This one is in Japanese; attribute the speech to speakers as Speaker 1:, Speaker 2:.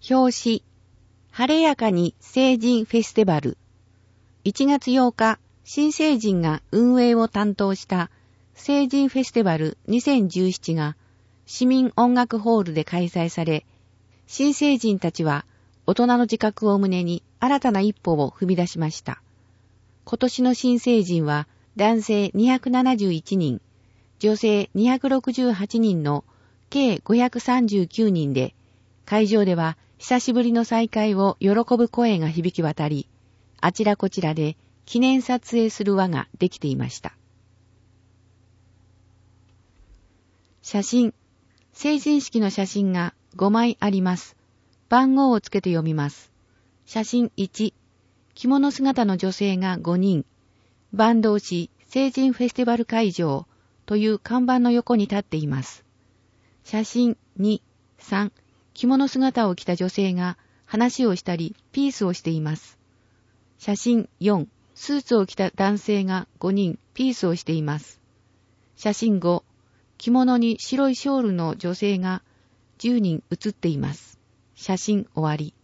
Speaker 1: 表紙、晴れやかに成人フェスティバル。1月8日、新成人が運営を担当した成人フェスティバル2017が市民音楽ホールで開催され、新成人たちは大人の自覚を胸に新たな一歩を踏み出しました。今年の新成人は男性271人、女性268人の計539人で、会場では久しぶりの再会を喜ぶ声が響き渡り、あちらこちらで記念撮影する輪ができていました。写真。成人式の写真が5枚あります。番号をつけて読みます。写真1。着物姿の女性が5人。坂東市成人フェスティバル会場という看板の横に立っています。写真2、3。着物姿を着た女性が話をしたりピースをしています。写真4。スーツを着た男性が5人ピースをしています。写真5。着物に白いショールの女性が10人写っています。写真終わり。